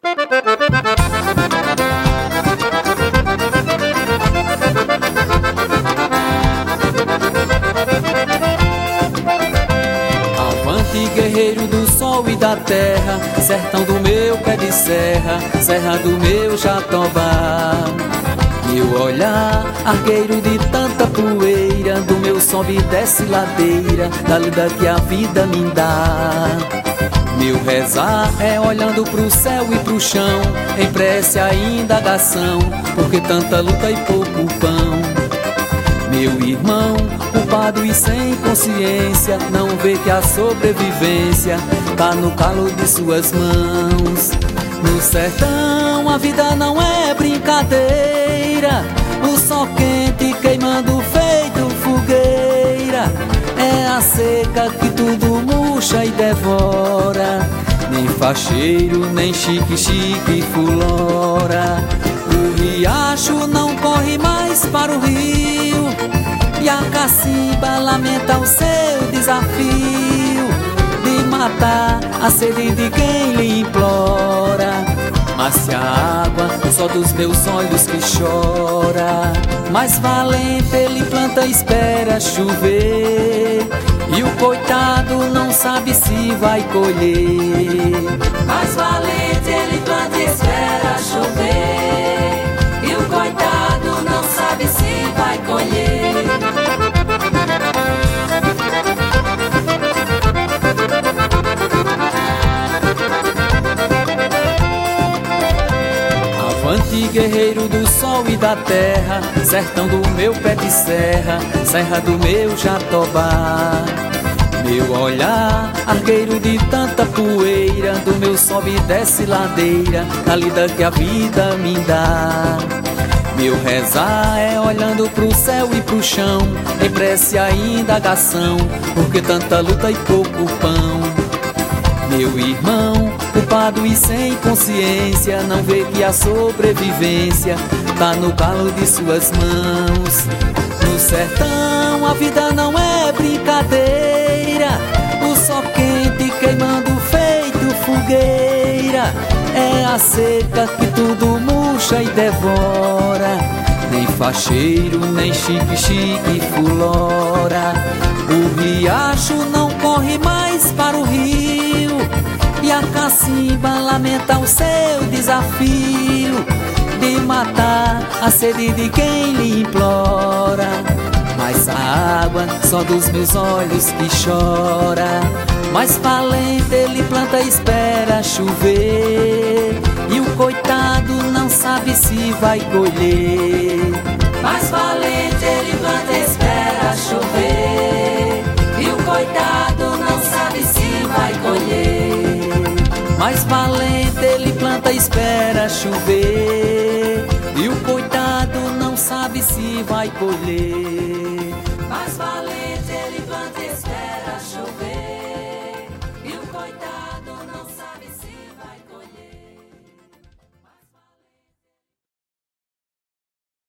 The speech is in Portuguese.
Avante, guerreiro do sol e da terra, sertão do meu pé de serra, serra do meu Jatobá. Meu olhar, argueiro de tanta poeira, do meu sobe e desce ladeira, da lida que a vida me dá. Meu rezar é olhando pro céu e pro chão, em prece a indagação, porque tanta luta e pouco pão. Meu irmão, culpado e sem consciência, não vê que a sobrevivência tá no calo de suas mãos. No sertão a vida não é brincadeira, o sol quente queimando feito fogueira. É a seca que tudo murcha e devora, nem facheiro, nem chique fulora. O riacho não corre mais para o rio, e a cacimba lamenta o seu desafio de matar a sede de quem lhe implora. Mas se a água só dos meus olhos que chora, mais valente ele planta e espera chover, e o coitado não sabe se vai colher. Mais valente ele planta e espera chover, e o coitado não sabe se vai colher. Avante, guerreiro do sol e da terra, sertão do meu pé de serra, serra do meu Jatobá. Meu olhar, argueiro de tanta poeira, do meu sobe e desce ladeira, da lida que a vida me dá. Meu rezar é olhando pro céu e pro chão, em prece a indagação, porque tanta luta e pouco pão. Meu irmão, culpado e sem consciência, não vê que a sobrevivência tá no calo de suas mãos. No sertão a vida não é brincadeira, o sol quente queimando feito fogueira. É a seca que tudo murcha e devora, nem facheiro, nem chique fulora. O riacho não corre mais para o rio, e a cacimba lamenta o seu desafio de matar a sede de quem lhe implora. Mas a água só dos meus olhos que chora, mais valente ele planta e espera chover, e o coitado não sabe se vai colher. Mais valente ele planta e espera chover, e o coitado não sabe se vai colher. Mais valente ele planta e espera chover, e o coitado não sabe se vai colher.